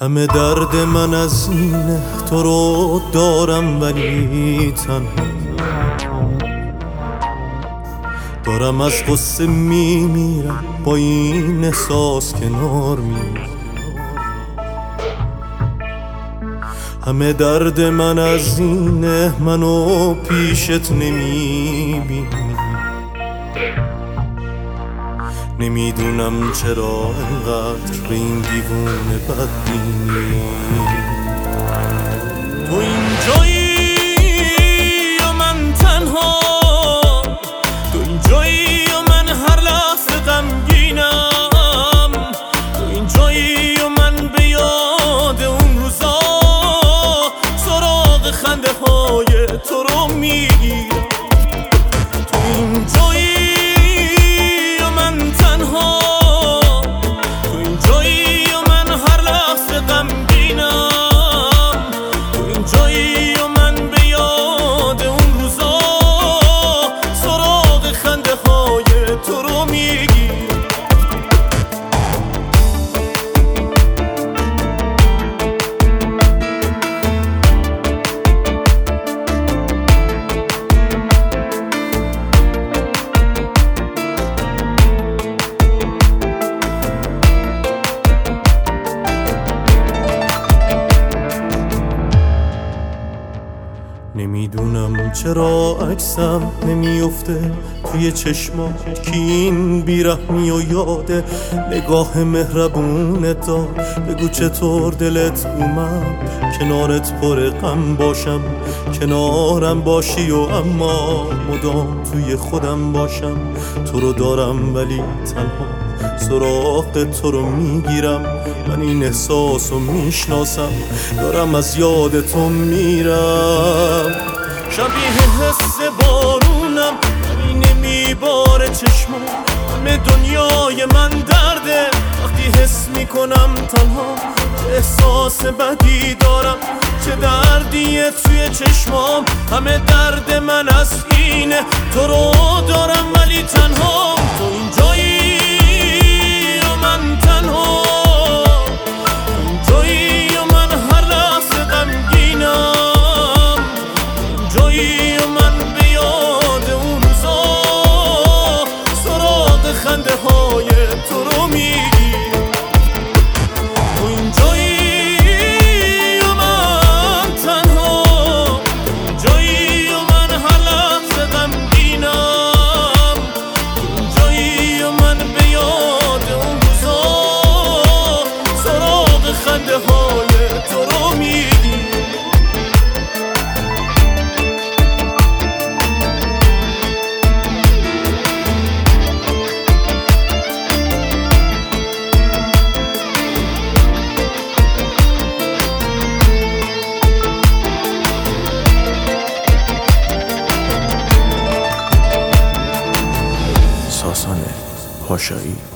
همه درد من از اینه تو رو دارم ولی تنها دارم، از غصه میمیرم با این احساس کنار میرم. همه درد من از اینه منو پیشت نمیبینی، نمیدونم چرا انقدر به این دیوونه بدبینی. تو اینجایی و من تنها، تو اینجایی و من هر لحظه غمگینم، تو اینجایی و من به یاد اون روزا سراغ خنده های تو رو میگیرم. تو اینجایی نمیدونم چرا عکسم نمیفته توی چشمات که این بیرحمی و یاده نگاه مهربونت دار. بگو چطور دلت اومد کنارت پر غم باشم، کنارم باشی و اما مدام توی خودم باشم. تو رو دارم ولی تنها سراغ تو رو میگیرم، من این احساس رو میشناسم، دارم از یاد تو میرم. شبیه حس بارونم ولی نمیباره چشمم، همه دنیای من درده وقتی حس میکنم تنها. احساس بدی دارم، چه دردیه توی چشمام، همه درد من از اینه تو رو دارم ولی تنها. تو اینجایی و من تنها، تو اینجایی و من هر لحظه غمگینم، اینجایی و من به یاد اون روزا سراغ خنده های تو رو میگیرم. تو اینجایی و من تنها، اینجایی و من هر لحظه غمگینم، اینجایی و من به یاد اون روزا سراغ خنده های تو رو میگیرم. ساسان پاشایی.